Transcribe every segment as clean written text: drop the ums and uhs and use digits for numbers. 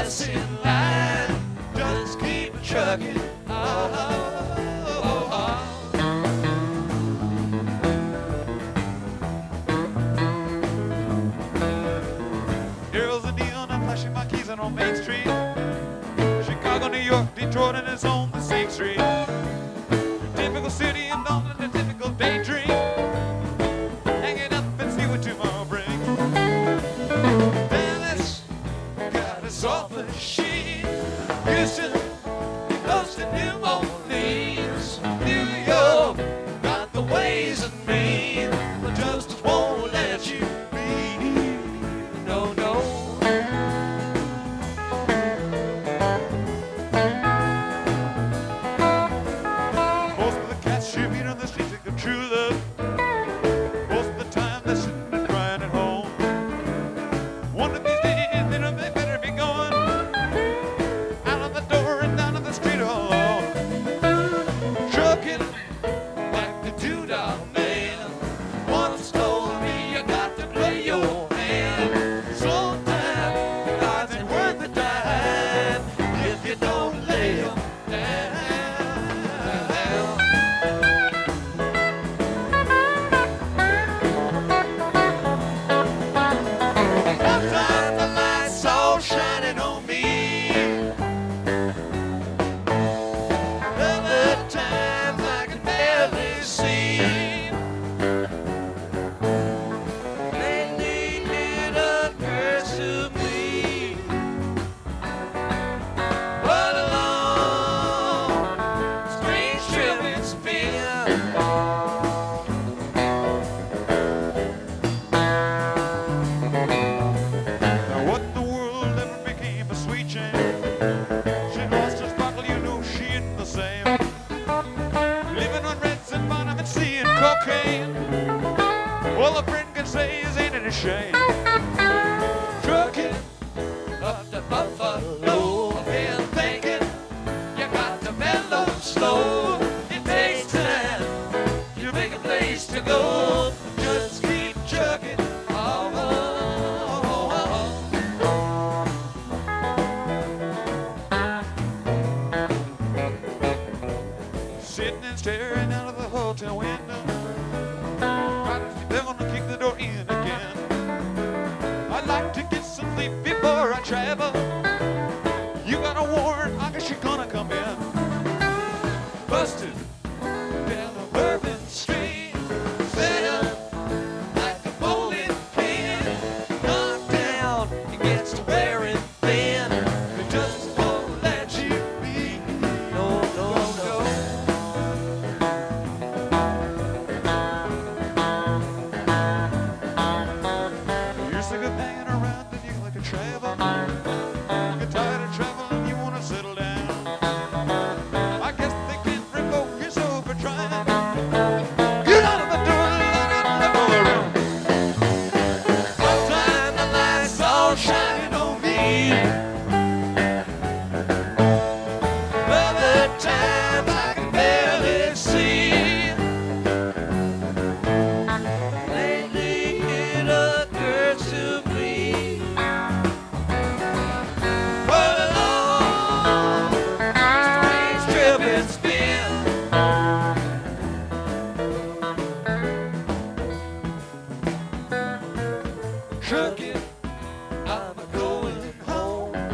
us in line. Just keep trucking. Girls in neon, I'm flashing my keys on Main Street. Chicago, New York, Detroit, and it's on the same street. Typical city and on a typical daydream. Hanging up and see what tomorrow brings. Dallas got a soft sheet. Houston close to New Orleans. New York got the ways and means, but just won't let you be. No, no. Most of the cats you meet on the streets think of true love. Most of the time they're sitting and crying at home. One of these days, they know they better be going out of the door and down to the street alone. Trucking like the two-dog man once told me, you got to play your hand. Sometimes odds ain't worth a dime if you don't lay 'em down. Sometimes the light's all shining on me. Other times I can barely see. Lately it occurs to me, what a long, strange trip it's been. Now what in the world ever became a sweet jam? She lost her sparkle, you know she ain't the same. Living on reds and bottom and seeing cocaine. All a friend can say is, ain't it a shame? Trucking up to Buffalo, I've been thinking you got to mellow slow. It takes time to make a place to go. Just keep trucking. Sitting and staring out of the hotel window. They're gonna kick the door in again. I'd like to get some sleep before I travel. You got a warrant, I guess you're gonna come in. Busted down a Bourbon Street. Set up like a bowling pin. Knocked down against wearing thin. They just won't let you be. No, no, no. You're sick of hanging around and you like to travel. You're tired of traveling, you want to settle down. I guess they can't revoke you so for trying. Get out of the door, let it go around. Sometimes the lights all shining on me. Other times I can barely see. Lately it occurs to me, what a long, strange trip it's been. Trucking, I'm a going home.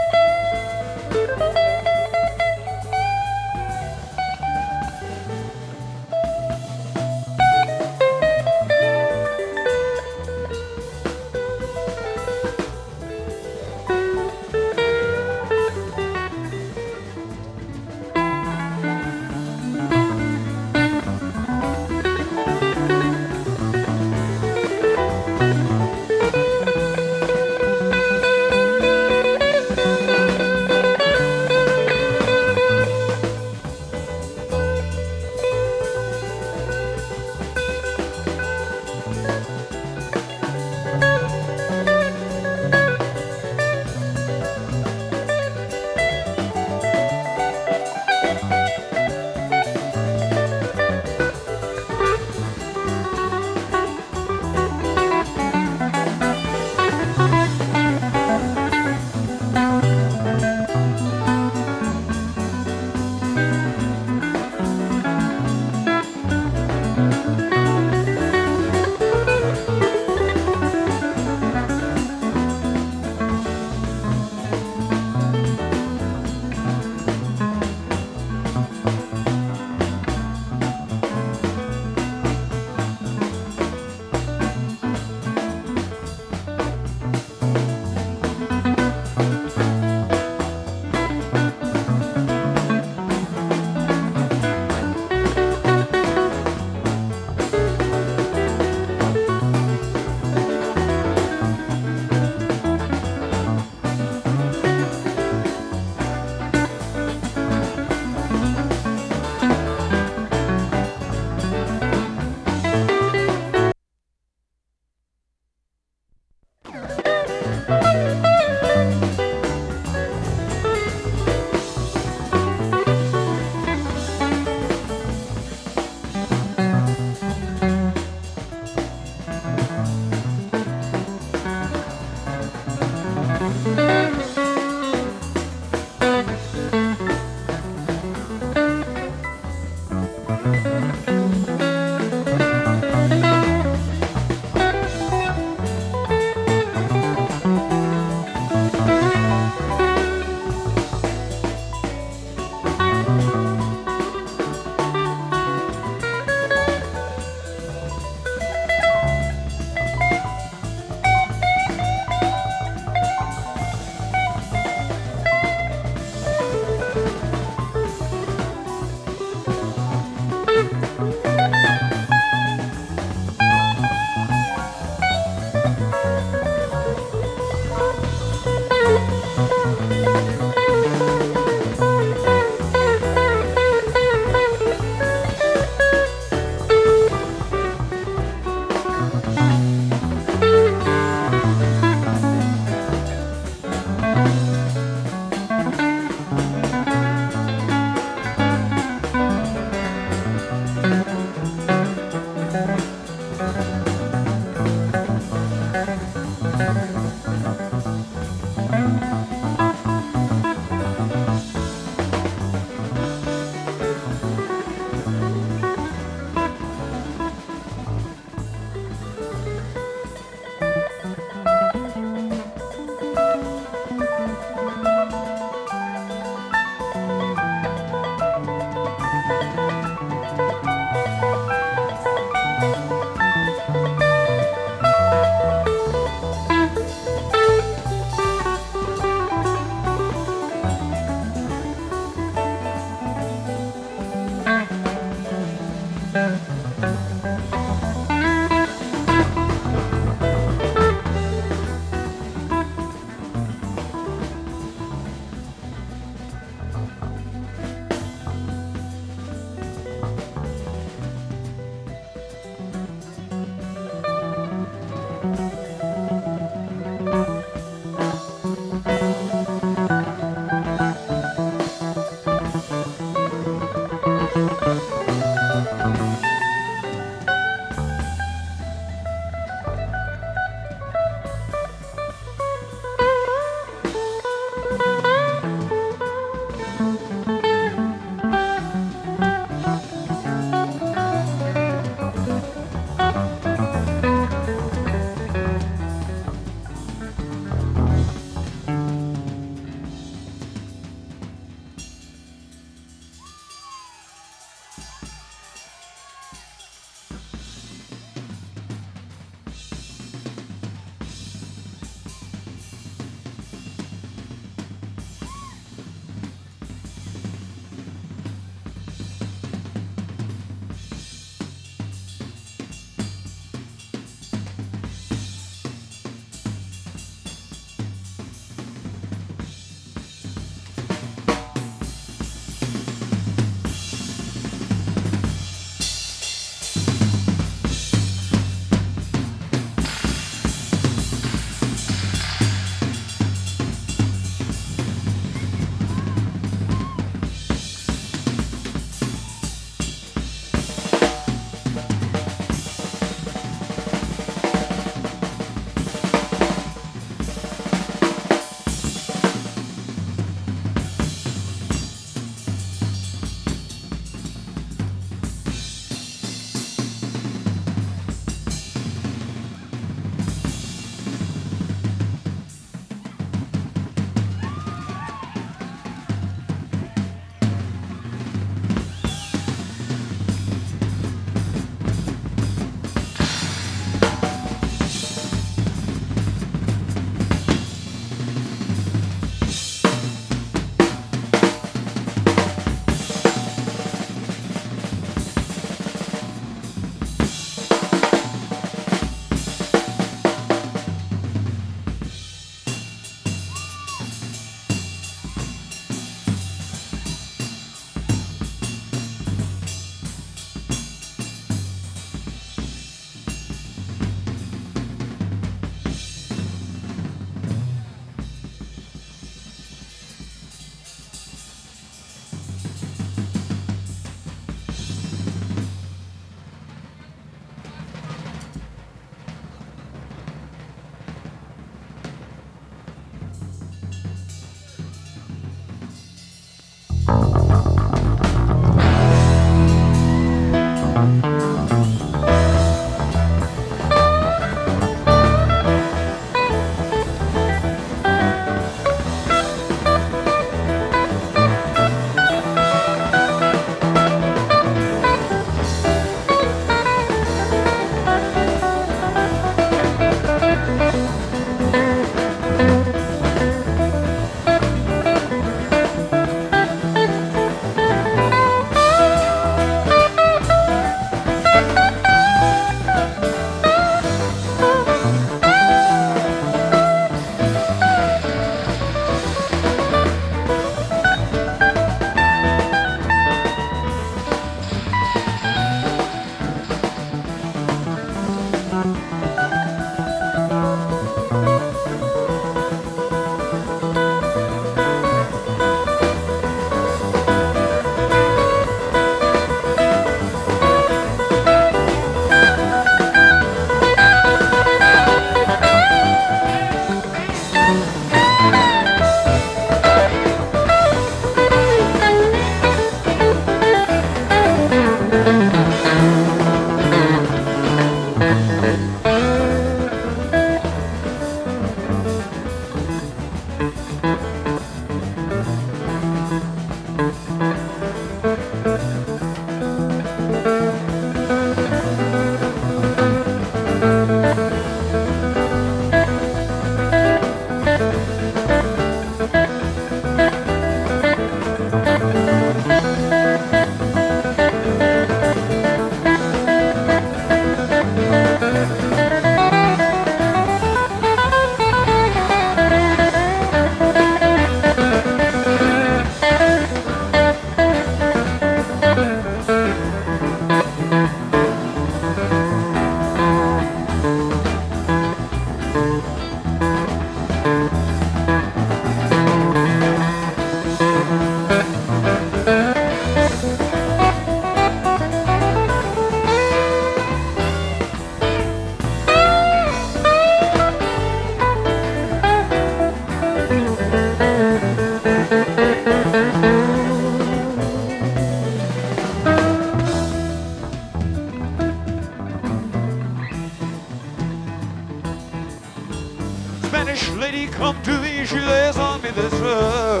come to me, she lays on me this rug.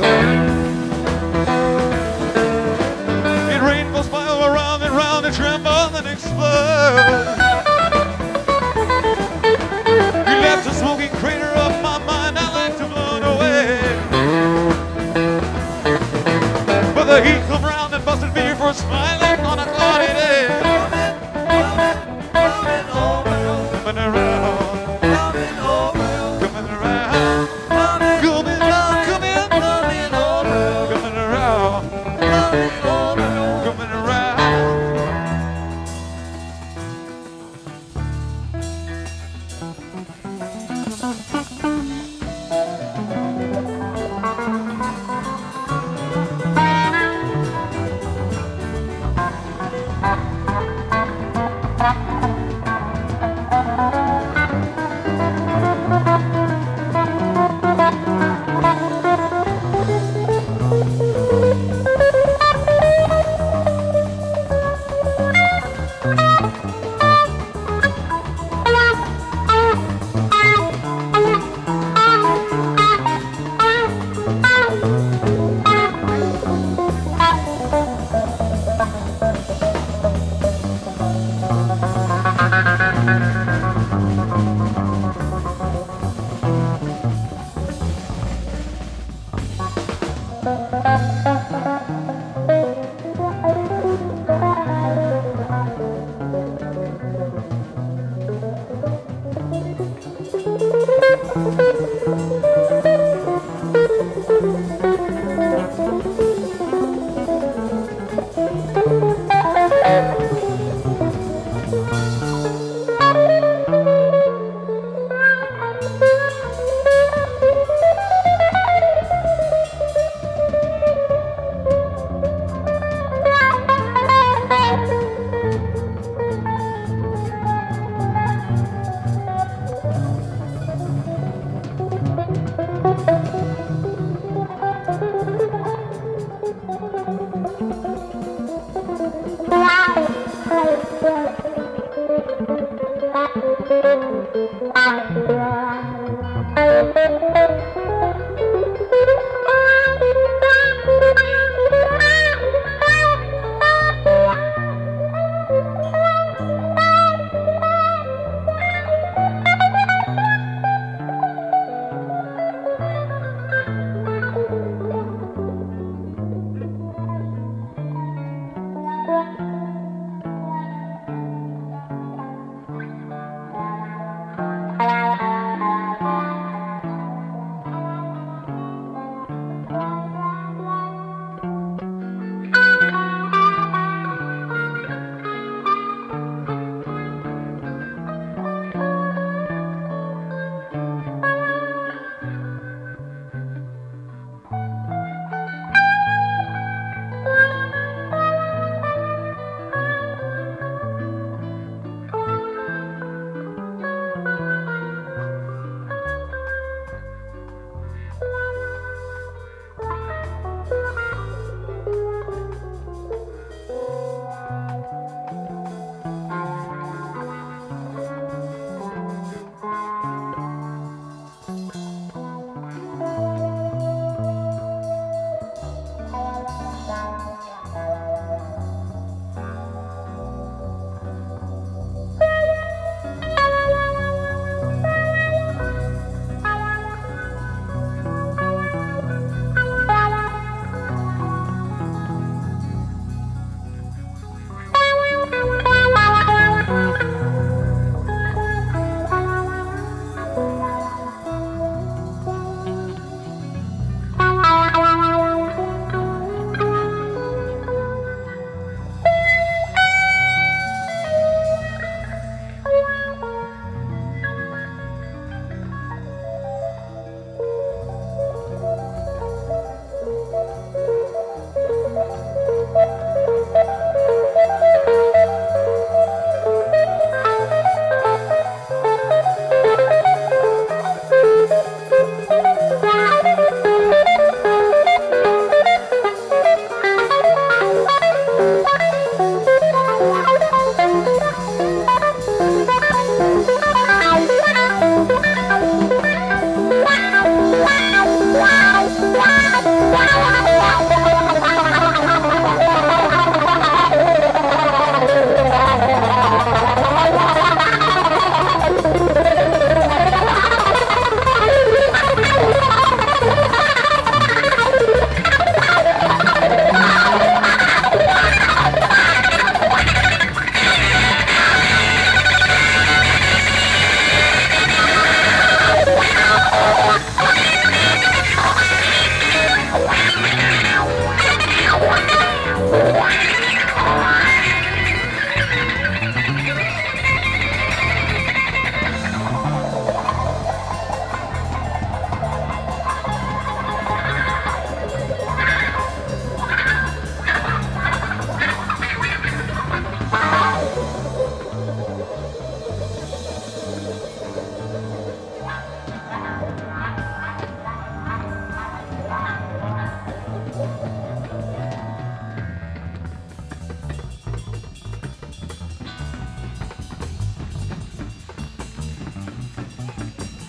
It rainbows spiral around and round and tremble and explode. You left a smoking crater of my mind, I like to blow it away. But the heat come round and busted me for smiling on a cloudy day. Coming around.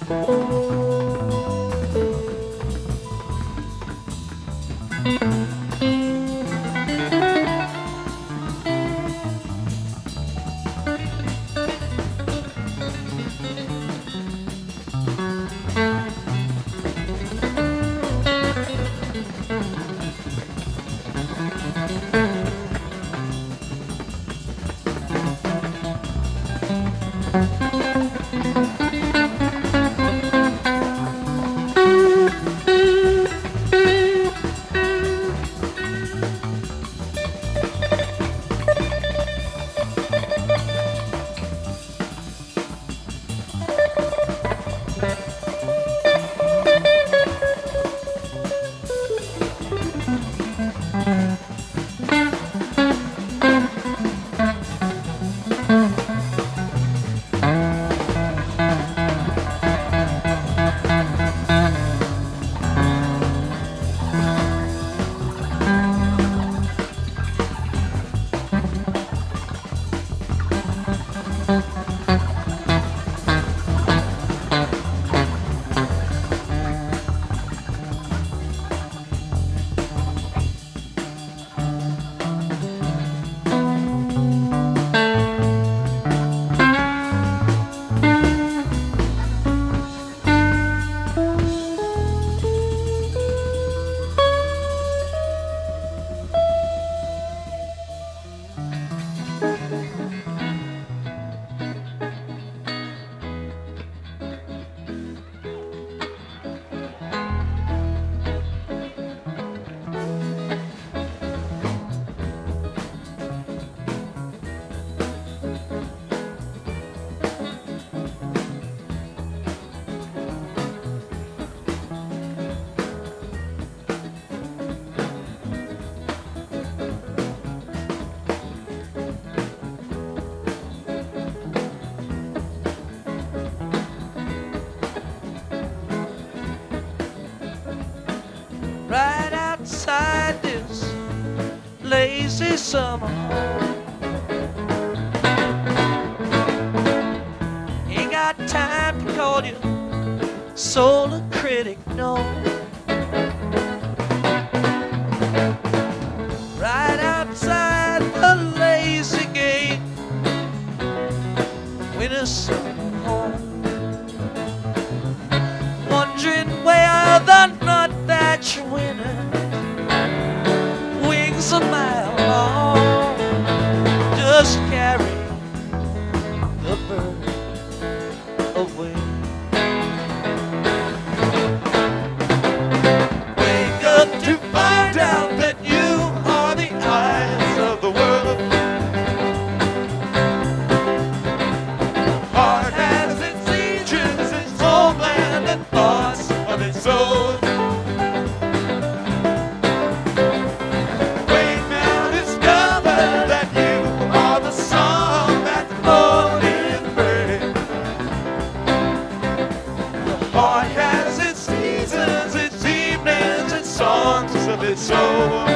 Right outside this lazy summer home. Ain't got time to call you solar critic, no. Right outside the lazy gate, winter summer home. Wondering where the nut that you winter wings a mile long, just carry the bird away. Wake up to find out that you are the eyes of the world. Heart has its seasons, its homeland, and thoughts of its own. Heart has its seasons, its evenings, its songs of its own.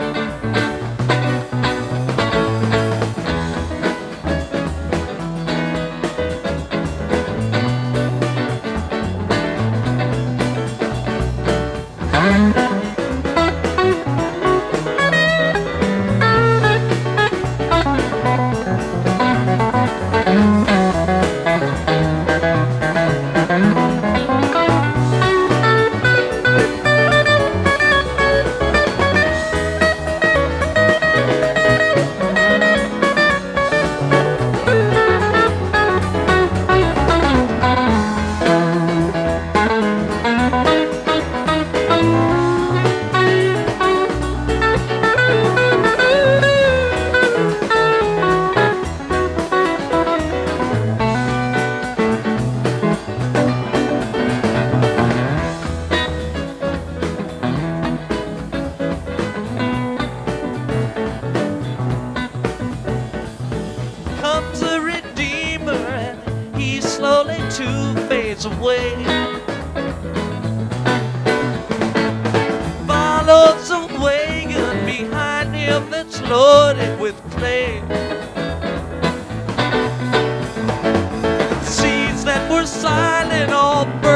Comes a redeemer and he slowly too fades away. Follows a wagon behind him that's loaded with clay. Seeds that were silent all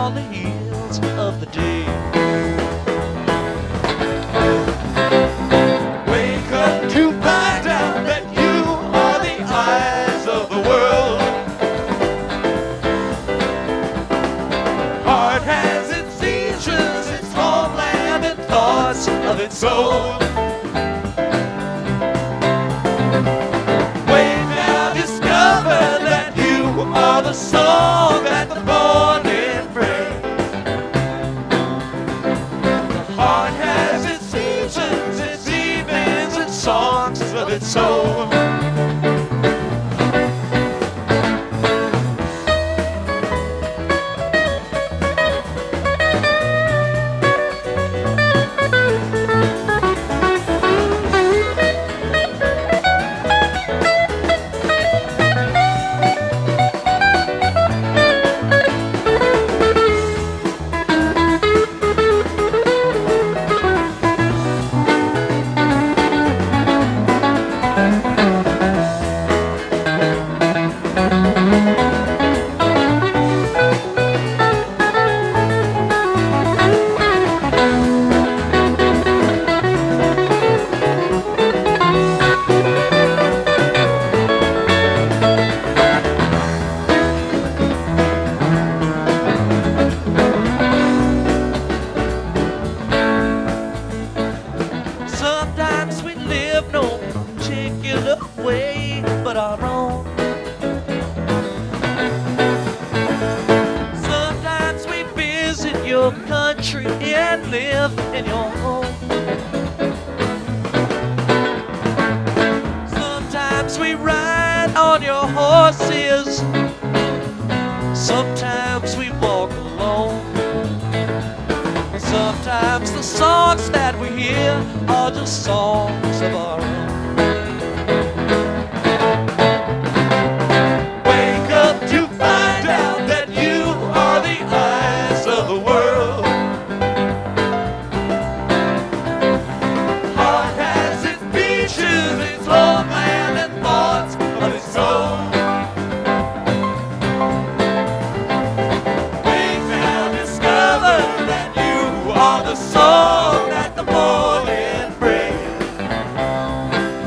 on the heels of the day. Wake up to find out that you are the eyes of the world. Heart has its seasons, its homeland, and thoughts of its own. Wake now, discover that you are the song that the morning brings. The heart has its seasons, its evenings, its songs of its own. Sometimes we live no particular way but our own. Sometimes we visit your country and live in your home. Sometimes we ride on your horses. Sometimes we walk alone. Sometimes the songs that we hear are just songs of our own. Wake up to find out that you are the eyes of the world. Heart has its beaches, its homeland, and thoughts of its own. Wake now, discover that you are the song that the morning brings.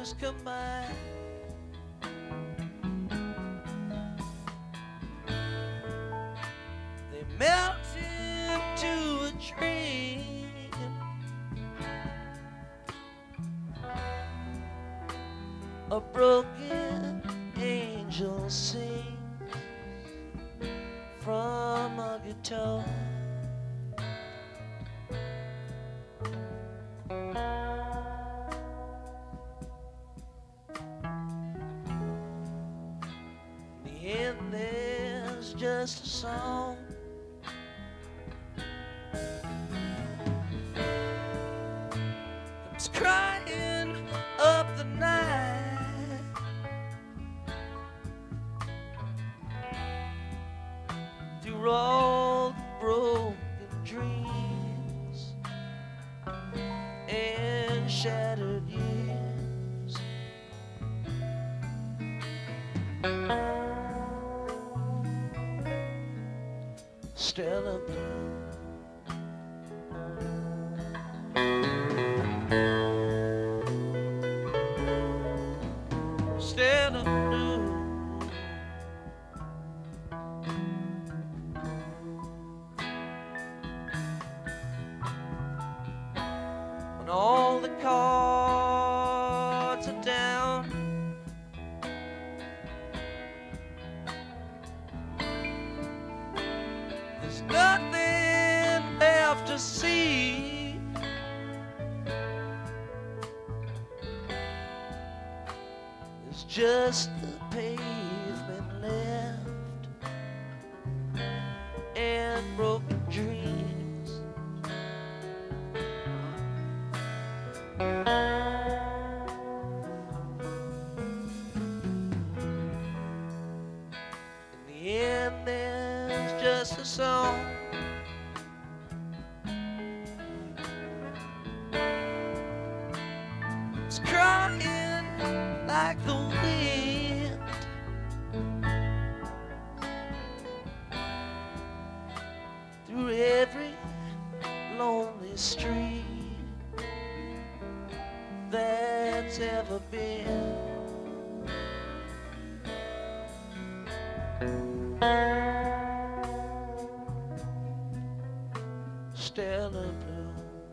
stars combine. They melt into a dream. A broken angel sings from a guitar. And there's just a song. Comes crying up the night. Through all the broken dreams and shattered years. Stella Blue. Stella Blue. When all the cards are down, there's nothing left to see. There's just the pavement left and broken dreams. In the end, there's just a song. It's crying like the wind. Through every lonely street that's ever been. Stella Blue.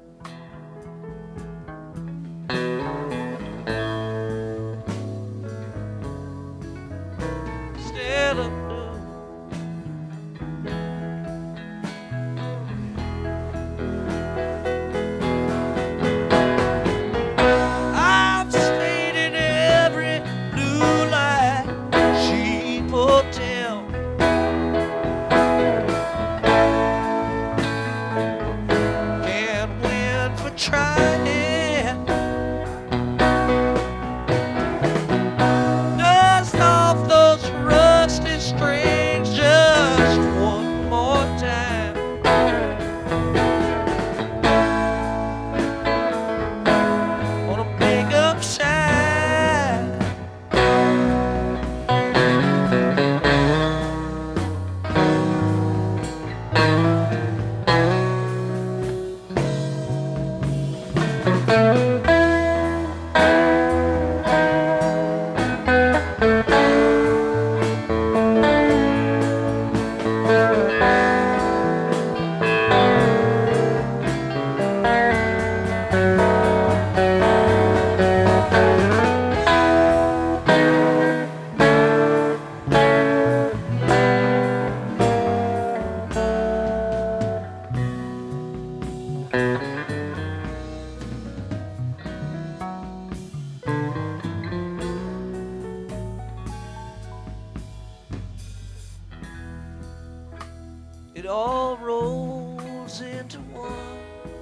Stella Blue. I've stayed in every blue light cheap hotel. Can't win for trying. Dust off those rusty strings just one more time. Wanna make up shine. It all rolls into one.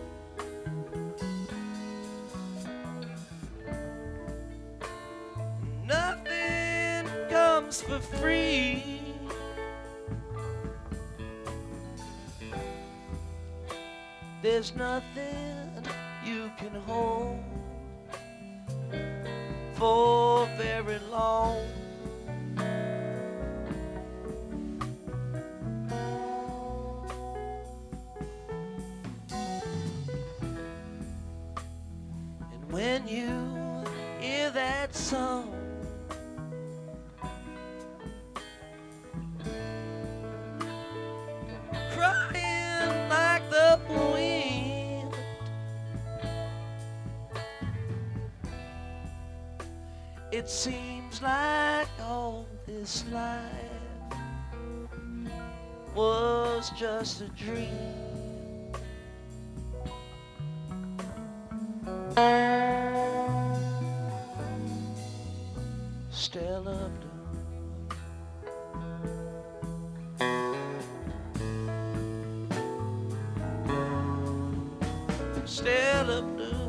Nothing comes for free. There's nothing you can hold for very long. And when you hear that song. Crying like the wind. It seems like all this life was just a dream. Stella Blue. Stella Blue.